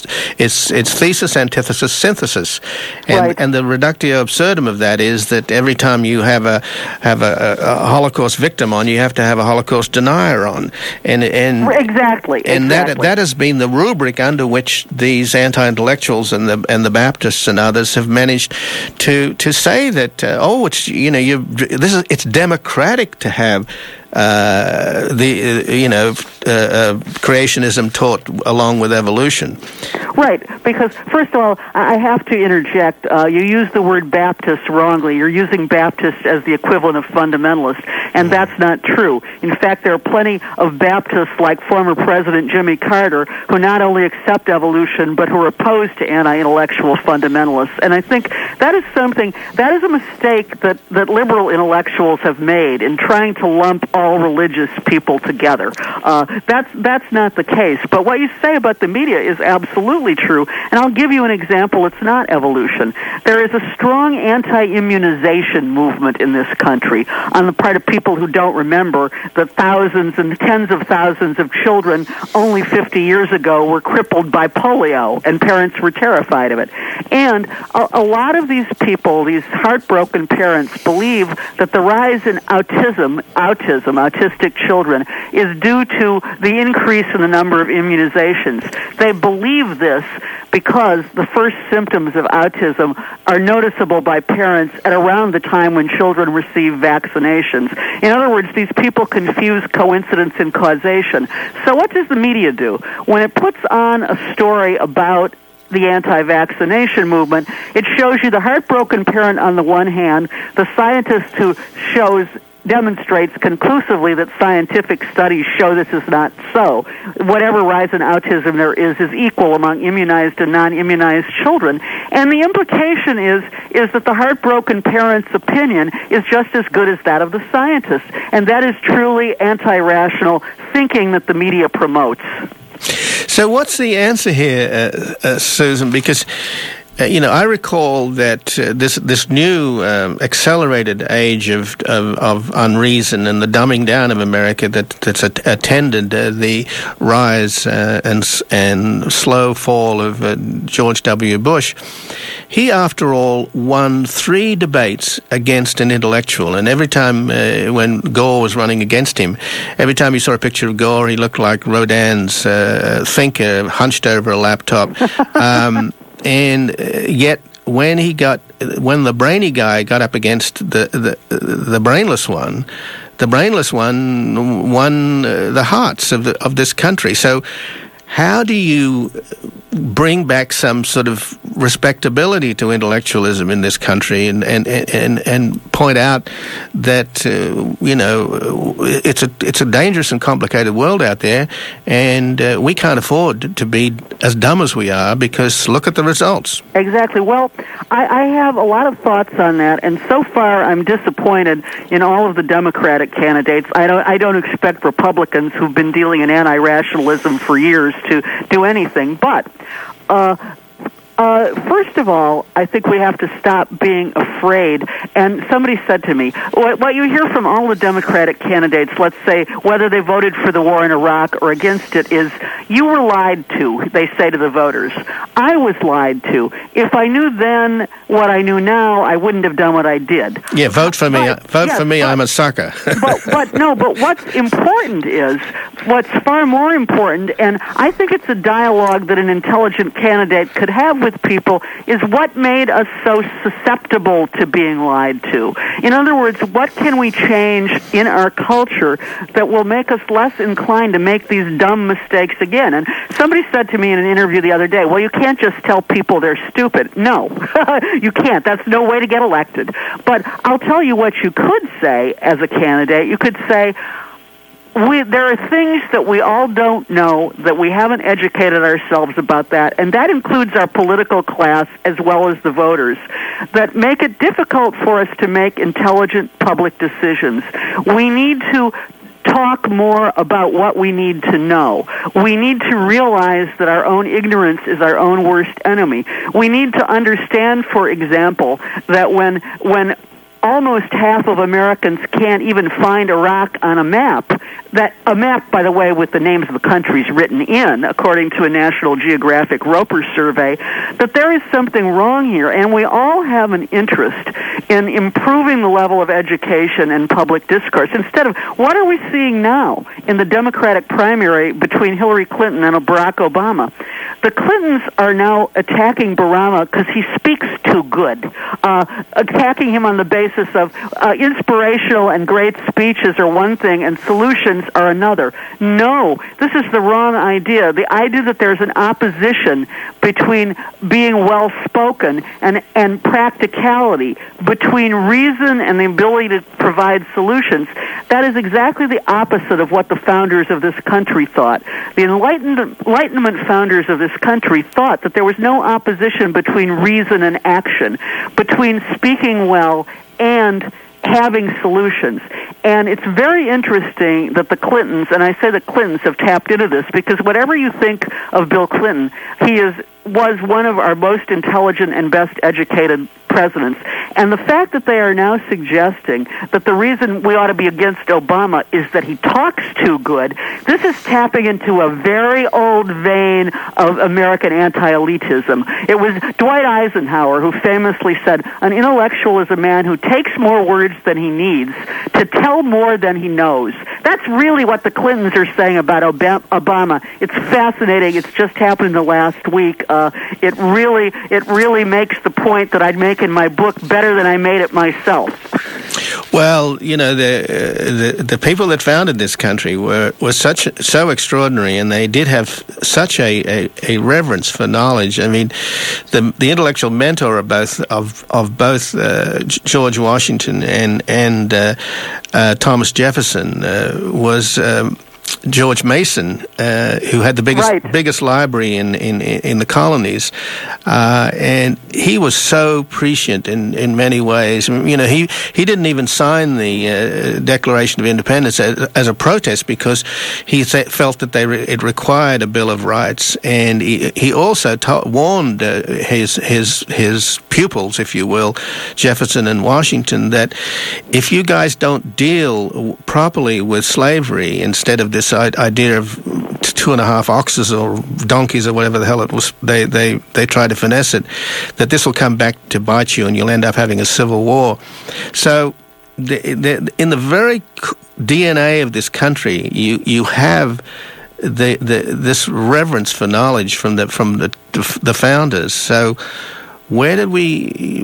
thesis, antithesis, synthesis, and right. And the reductio absurdum of that is that every time you have a Holocaust victim on, you have to have a Holocaust denier on, and exactly, and that has been the rubric under which these anti-intellectuals and the Baptists and others have managed to say that it's democratic to have creationism taught along with evolution. Right, because first of all, I have to interject. You use the word Baptist wrongly. You're using Baptist as the equivalent of fundamentalist, and that's not true. In fact, there are plenty of Baptists, like former President Jimmy Carter, who not only accept evolution, but who are opposed to anti-intellectual fundamentalists. And I think that is a mistake that liberal intellectuals have made in trying to lump all religious people together. That's not the case. But what you say about the media is absolutely true, and I'll give you an example. It's not evolution. There is a strong anti-immunization movement in this country on the part of people who don't remember that thousands and tens of thousands of children only 50 years ago were crippled by polio, and parents were terrified of it. And a lot of these people, these heartbroken parents, believe that the rise in autistic children, is due to the increase in the number of immunizations. They believe this because the first symptoms of autism are noticeable by parents at around the time when children receive vaccinations. In other words, these people confuse coincidence and causation. So what does the media do? When it puts on a story about the anti-vaccination movement, it shows you the heartbroken parent on the one hand, the scientist who demonstrates conclusively that scientific studies show this is not so. Whatever rise in autism there is equal among immunized and non-immunized children. And the implication is that the heartbroken parent's opinion is just as good as that of the scientist. And that is truly anti-rational thinking that the media promotes. So what's the answer here, Susan? Because I recall that this new accelerated age of unreason and the dumbing down of America that's attended the rise and slow fall of George W. Bush. He, after all, won 3 debates against an intellectual, and every time when Gore was running against him, every time you saw a picture of Gore, he looked like Rodin's thinker hunched over a laptop. And yet, when the brainy guy got up against the brainless one, the brainless one won the hearts of this country. So, how do you bring back some sort of respectability to intellectualism in this country, and point out that it's a dangerous and complicated world out there, and we can't afford to be as dumb as we are, because look at the results. Exactly. Well, I have a lot of thoughts on that, and so far I'm disappointed in all of the Democratic candidates. I don't expect Republicans who've been dealing in anti-rationalism for years to do anything, but first of all, I think we have to stop being afraid. And somebody said to me, what you hear from all the Democratic candidates, let's say, whether they voted for the war in Iraq or against it, is, you were lied to, they say to the voters. I was lied to. If I knew then what I knew now, I wouldn't have done what I did. Yeah, vote for me. I'm a sucker. but what's important is, what's far more important, and I think it's a dialogue that an intelligent candidate could have with people, is what made us so susceptible to being lied to. In other words, what can we change in our culture that will make us less inclined to make these dumb mistakes again? And somebody said to me in an interview the other day, well, you can't just tell people they're stupid. No, you can't. That's no way to get elected. But I'll tell you what you could say as a candidate. You could say, there are things that we all don't know, that we haven't educated ourselves about that, and that includes our political class as well as the voters, that make it difficult for us to make intelligent public decisions. We need to talk more about what we need to know. We need to realize that our own ignorance is our own worst enemy. We need to understand, for example, that when almost half of Americans can't even find Iraq on a map, that a map, by the way, with the names of the countries written in, according to a National Geographic Roper survey, that there is something wrong here, and we all have an interest in improving the level of education and public discourse. Instead of, what are we seeing now in the Democratic primary between Hillary Clinton and Barack Obama? The Clintons are now attacking Obama because he speaks too good, attacking him on the basis of inspirational and great speeches are one thing and solutions are another. No, this is the wrong idea. The idea that there's an opposition between being well-spoken and practicality, between reason and the ability to provide solutions, that is exactly the opposite of what the founders of this country thought. The Enlightenment founders of this country thought that there was no opposition between reason and action, between speaking well and having solutions. And it's very interesting that the Clintons, and I say the Clintons have tapped into this, because whatever you think of Bill Clinton, he was one of our most intelligent and best educated presidents. And the fact that they are now suggesting that the reason we ought to be against Obama is that he talks too good, this is tapping into a very old vein of American anti-elitism. It was Dwight Eisenhower who famously said, an intellectual is a man who takes more words than he needs to tell more than he knows. That's really what the Clintons are saying about Obama. It's fascinating. It's just happened the last week. It really makes the point that I'd make in my book better than I made it myself. Well, the people that founded this country were so extraordinary, and they did have such a reverence for knowledge. I mean, the intellectual mentor of both George Washington and Thomas Jefferson was George Mason, who had the biggest library in the colonies, and he was so prescient in many ways. He didn't even sign the Declaration of Independence as a protest because he felt that it required a Bill of Rights, and he also warned his pupils, if you will, Jefferson and Washington, that if you guys don't deal properly with slavery, instead of this idea of 2.5 oxes or donkeys or whatever the hell it was, they tried to finesse it, that this will come back to bite you and you'll end up having a civil war. So in the very DNA of this country, you have this reverence for knowledge from the founders. So where did we,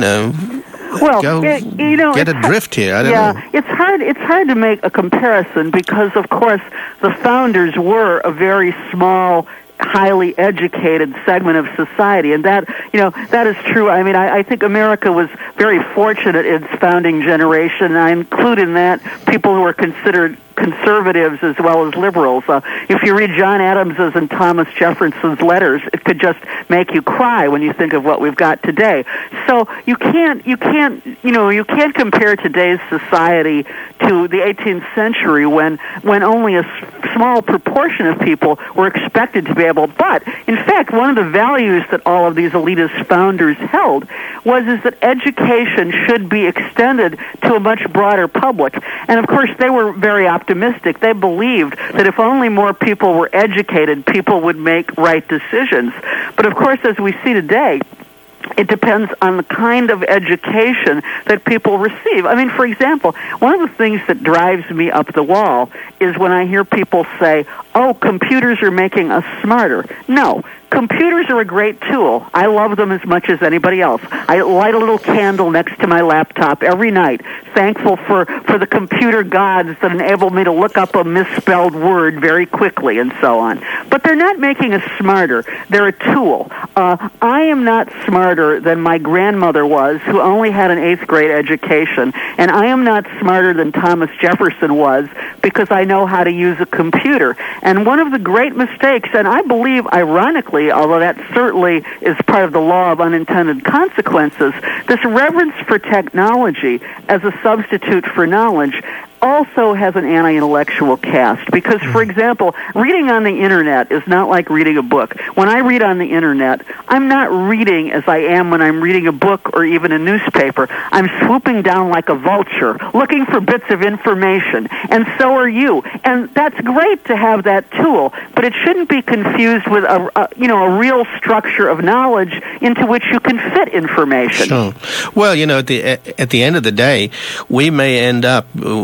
get adrift here? I don't know. It's hard to make a comparison because, of course, the founders were a very small, highly educated segment of society, and that is true. I mean, I think America was very fortunate in its founding generation, and I include in that people who are considered conservatives as well as liberals. If you read John Adams's and Thomas Jefferson's letters, it could just make you cry when you think of what we've got today. So you can't compare today's society to the 18th century when only a small proportion of people were expected to be able. But in fact, one of the values that all of these elitist founders held is that education should be extended to a much broader public. And of course, they were very optimistic. They believed that if only more people were educated, people would make right decisions. But of course, as we see today, it depends on the kind of education that people receive. I mean, for example, one of the things that drives me up the wall is when I hear people say, oh, computers are making us smarter. No. Computers are a great tool. I love them as much as anybody else. I light a little candle next to my laptop every night, thankful for the computer gods that enable me to look up a misspelled word very quickly and so on. But they're not making us smarter. They're a tool. I am not smarter than my grandmother was, who only had an 8th grade education, and I am not smarter than Thomas Jefferson was because I know how to use a computer. And one of the great mistakes, and I believe, ironically, although that certainly is part of the law of unintended consequences, this reverence for technology as a substitute for knowledge also has an anti-intellectual cast. Because, for example, reading on the Internet is not like reading a book. When I read on the Internet, I'm not reading as I am when I'm reading a book or even a newspaper. I'm swooping down like a vulture, looking for bits of information, and so are you. And that's great to have that tool, but it shouldn't be confused with a real structure of knowledge into which you can fit information. Sure. Well, at the end of the day, we may end up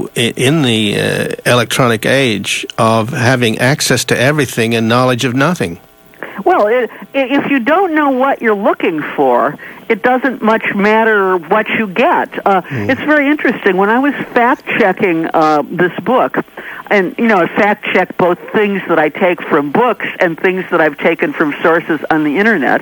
in the electronic age of having access to everything and knowledge of nothing. Well, if you don't know what you're looking for, it doesn't much matter what you get. It's very interesting. When I was fact-checking this book, and, I fact-check both things that I take from books and things that I've taken from sources on the Internet,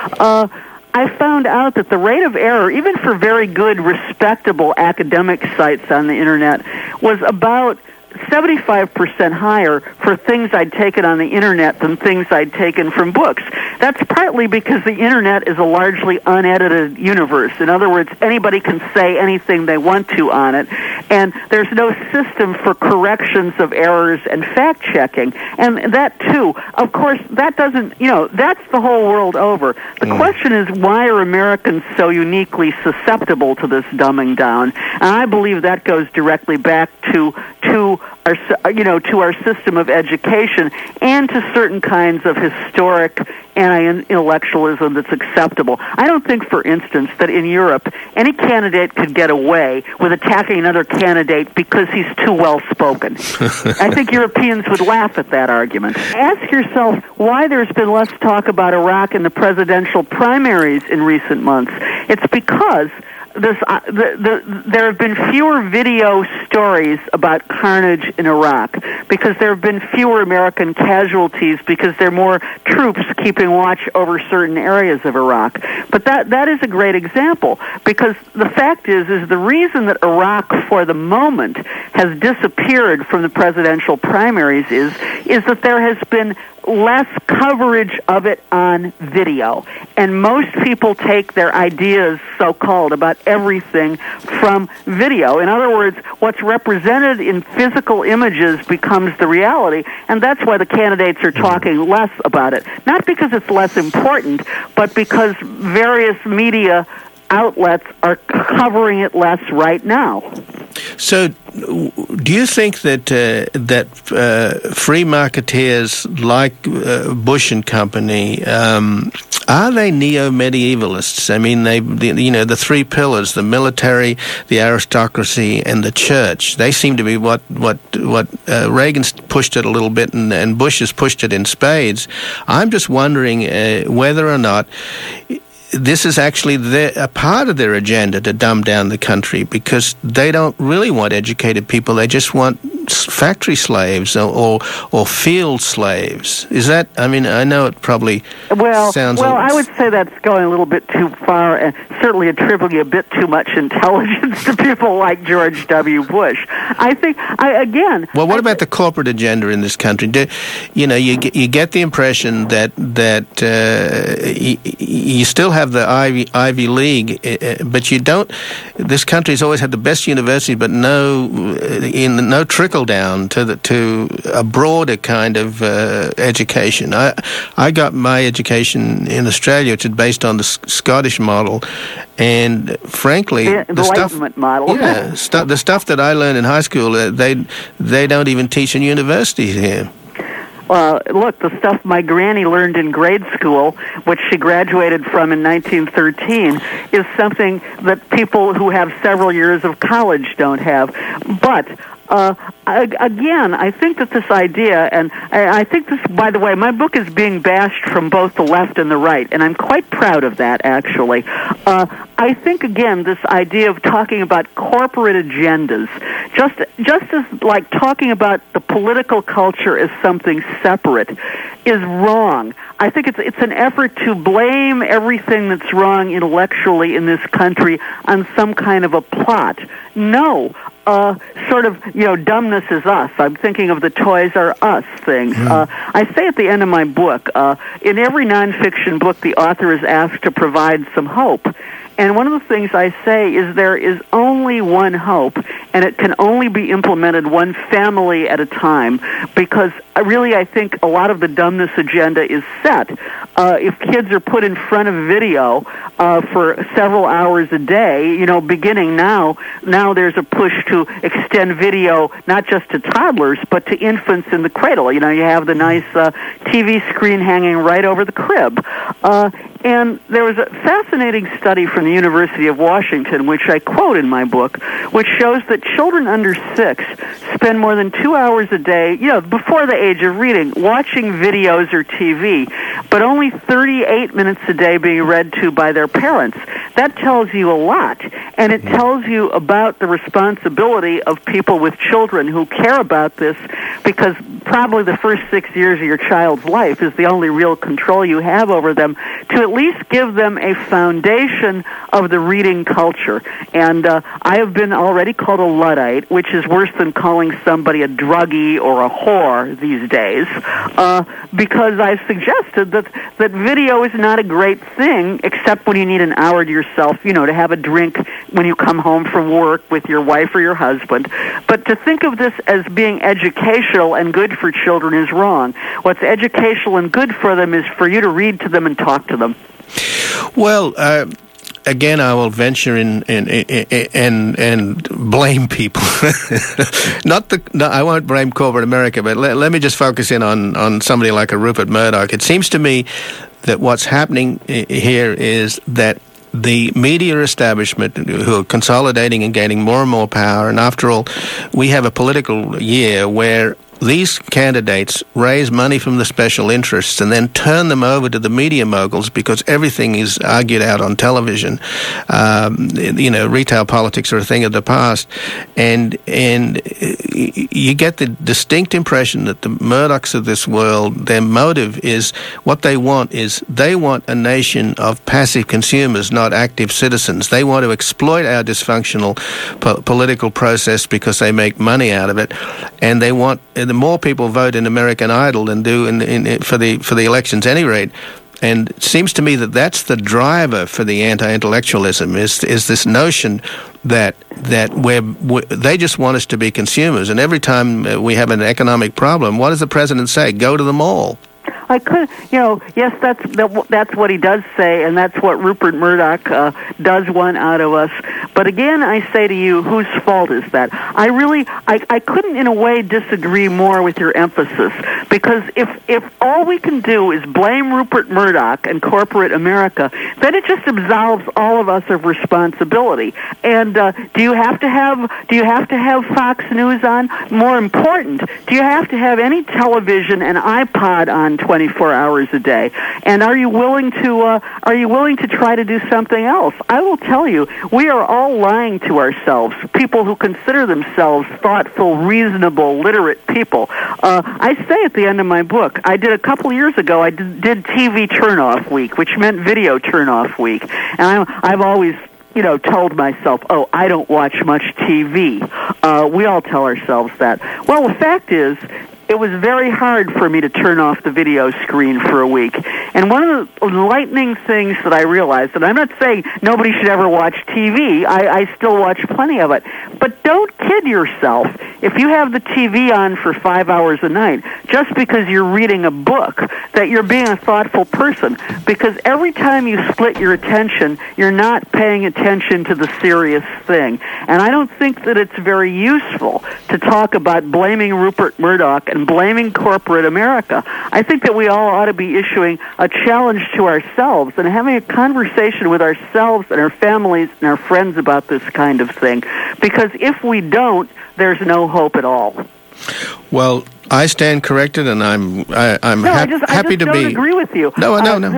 I found out that the rate of error, even for very good, respectable academic sites on the Internet, was about 75% higher for things I'd taken on the internet than things I'd taken from books. That's partly because the internet is a largely unedited universe. In other words, anybody can say anything they want to on it, and there's no system for corrections of errors and fact-checking. And that, too, of course, that doesn't, that's the whole world over. The question is, why are Americans so uniquely susceptible to this dumbing down? And I believe that goes directly back to our system of education and to certain kinds of historic anti-intellectualism that's acceptable. I don't think, for instance, that in Europe any candidate could get away with attacking another candidate because he's too well-spoken. I think Europeans would laugh at that argument. Ask yourself why there's been less talk about Iraq in the presidential primaries in recent months. It's because there have been fewer video stories about carnage in Iraq because there have been fewer American casualties because there are more troops keeping watch over certain areas of Iraq. But that is a great example, because the fact is the reason that Iraq for the moment has disappeared from the presidential primaries is that there has been less coverage of it on video. And most people take their ideas, so-called, about everything from video. In other words, what's represented in physical images becomes the reality, and that's why the candidates are talking less about it. Not because it's less important, but because various media outlets are covering it less right now. So, do you think that free marketeers like Bush and Company are they neo-medievalists? I mean, the three pillars: the military, the aristocracy, and the church. They seem to be what Reagan's pushed it a little bit, and Bush has pushed it in spades. I'm just wondering whether or not this is actually a part of their agenda to dumb down the country, because they don't really want educated people. They just want factory slaves or field slaves. Is that? I mean, I know it probably sounds. Well, I would say that's going a little bit too far, and certainly attributing a bit too much intelligence to people like George W. Bush. I think, Well, what about the corporate agenda in this country? You get the impression that you still have the Ivy League, but you don't. This country's always had the best university, but no trickle down to a broader kind of education. I got my education in Australia, which is based on the Scottish model, and frankly, the Enlightenment model. Yeah, the stuff that I learned in high school, they don't even teach in universities here. Look, the stuff my granny learned in grade school, which she graduated from in 1913, is something that people who have several years of college don't have. But again, I think that this idea, and I think this, by the way, my book is being bashed from both the left and the right, and I'm quite proud of that, actually. I think, again, this idea of talking about corporate agendas, just as like talking about the political culture as something separate, is wrong. I think it's an effort to blame everything that's wrong intellectually in this country on some kind of a plot. No. Dumbness is us. I'm thinking of the Toys R Us thing. I say at the end of my book, in every nonfiction book, the author is asked to provide some hope. And one of the things I say is there is only one hope, and it can only be implemented one family at a time, because really I think a lot of the dumbness agenda is set. If kids are put in front of video for several hours a day, beginning now there's a push to extend video not just to toddlers, but to infants in the cradle. You have the nice TV screen hanging right over the crib. And there was a fascinating study from the University of Washington, which I quote in my book, which shows that children under 6 spend more than 2 hours a day, before the age of reading, watching videos or TV. but only 38 minutes a day being read to by their parents. That tells you a lot, and it tells you about the responsibility of people with children who care about this, because probably the first 6 years of your child's life is the only real control you have over them, to at least give them a foundation of the reading culture. And I have been already called a Luddite, which is worse than calling somebody a druggie or a whore these days, because I've suggested that video is not a great thing, except when you need an hour to yourself, to have a drink when you come home from work with your wife or your husband. But to think of this as being educational and good for children is wrong. What's educational and good for them is for you to read to them and talk to them. Well, again, I will venture in and blame people. I won't blame corporate America, but let me just focus in on somebody like a Rupert Murdoch. It seems to me that what's happening here is that the media establishment, who are consolidating and gaining more and more power, and after all, we have a political year where these candidates raise money from the special interests and then turn them over to the media moguls because everything is argued out on television. Retail politics are a thing of the past. And you get the distinct impression that the Murdochs of this world, their motive is, what they want is, they want a nation of passive consumers, not active citizens. They want to exploit our dysfunctional political process because they make money out of it. And they want... the more people vote in American Idol than do for the elections, at any rate. And it seems to me that that's the driver for the anti-intellectualism is this notion that they just want us to be consumers. And every time we have an economic problem, what does the president say? Go to the mall. I could, yes, that's what he does say, and that's what Rupert Murdoch does want out of us. But again, I say to you, whose fault is that? I couldn't in a way disagree more with your emphasis, because if all we can do is blame Rupert Murdoch and corporate America, then it just absolves all of us of responsibility. And do you have to have Fox News on? More important, do you have to have any television and iPod on 24 hours a day? And are you willing to try to do something else? I will tell you, we are all lying to ourselves, people who consider themselves thoughtful, reasonable, literate people. I say at the end of my book, I did a couple years ago, I did TV turnoff week, which meant video turnoff week. And I've always told myself, I don't watch much TV. We all tell ourselves that. Well, the fact is, it was very hard for me to turn off the video screen for a week. And one of the enlightening things that I realized, and I'm not saying nobody should ever watch TV, I still watch plenty of it, but don't kid yourself if you have the TV on for 5 hours a night just because you're reading a book, that you're being a thoughtful person. Because every time you split your attention, you're not paying attention to the serious thing. And I don't think that it's very useful to talk about blaming Rupert Murdoch and blaming corporate America. I think that we all ought to be issuing a challenge to ourselves and having a conversation with ourselves and our families and our friends about this kind of thing. Because if we don't, there's no hope at all. Well, I stand corrected, and I'm happy to be. I don't agree with you. No.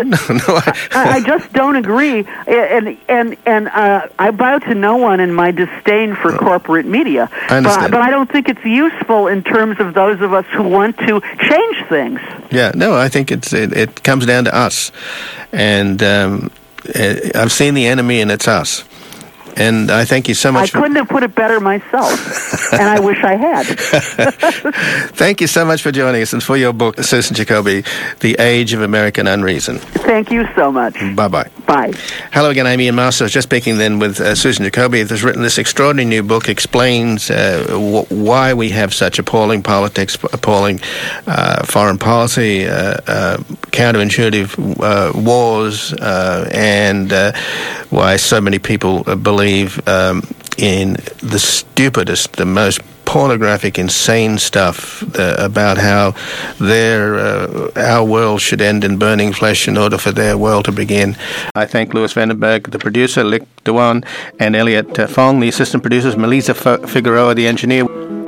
I just don't agree, and I bow to no one in my disdain for corporate media. I understand. But I don't think it's useful in terms of those of us who want to change things. Yeah, no, I think it comes down to us, and I've seen the enemy, and it's us. And I thank you so much. I couldn't have put it better myself, and I wish I had. Thank you so much for joining us and for your book, Susan Jacoby, The Age of American Unreason. Thank you so much. Bye-bye. Bye. Hello again, I'm Ian Masters. Just speaking then with Susan Jacoby, who's written this extraordinary new book, explains why we have such appalling politics, appalling foreign policy, counterintuitive wars, and why so many people believe in the stupidest, the most pornographic, insane stuff about how our world should end in burning flesh in order for their world to begin. I thank Louis Vandenberg, the producer, Lick Dewan, and Elliot Fong, the assistant producers, Melissa Figueroa, the engineer.